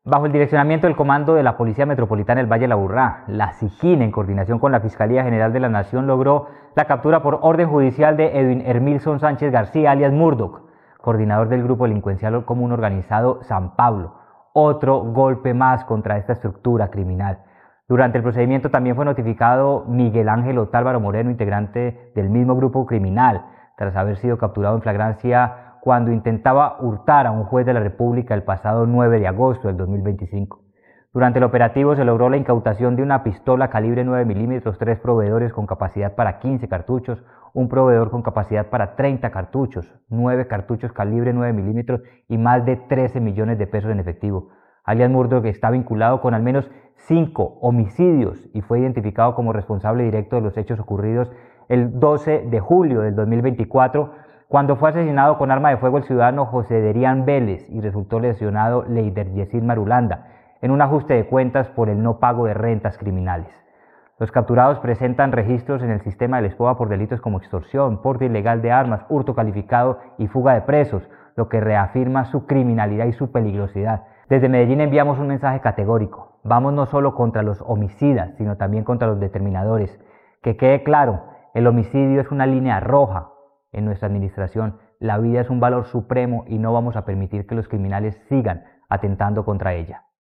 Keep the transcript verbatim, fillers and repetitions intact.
Bajo el direccionamiento del Comando de la Policía Metropolitana del Valle de Aburrá, la SIJIN, en coordinación con la Fiscalía General de la Nación, logró la captura por orden judicial de Edwin Hermilson Sánchez García, alias Murdoch, coordinador del grupo delincuencial común organizado San Pablo. Otro golpe más contra esta estructura criminal. Durante el procedimiento también fue notificado Miguel Ángel Otálvaro Moreno, integrante del mismo grupo criminal, tras haber sido capturado en flagrancia cuando intentaba hurtar a un juez de la República el pasado nueve de agosto del dos mil veinticinco. Durante el operativo se logró la incautación de una pistola calibre nueve milímetros, tres proveedores con capacidad para quince cartuchos, un proveedor con capacidad para treinta cartuchos, nueve cartuchos calibre nueve milímetros y más de trece millones de pesos en efectivo. Alias Murdoch está vinculado con al menos cinco homicidios y fue identificado como responsable directo de los hechos ocurridos el doce de julio del dos mil veinticuatro, cuando fue asesinado con arma de fuego el ciudadano José Derian Vélez y resultó lesionado Leider Yesid Marulanda en un ajuste de cuentas por el no pago de rentas criminales. Los capturados presentan registros en el sistema del ESPOA por delitos como extorsión, porte ilegal de armas, hurto calificado y fuga de presos, lo que reafirma su criminalidad y su peligrosidad. Desde Medellín enviamos un mensaje categórico. Vamos no solo contra los homicidas, sino también contra los determinadores. Que quede claro, el homicidio es una línea roja en nuestra administración. La vida es un valor supremo y no vamos a permitir que los criminales sigan atentando contra ella.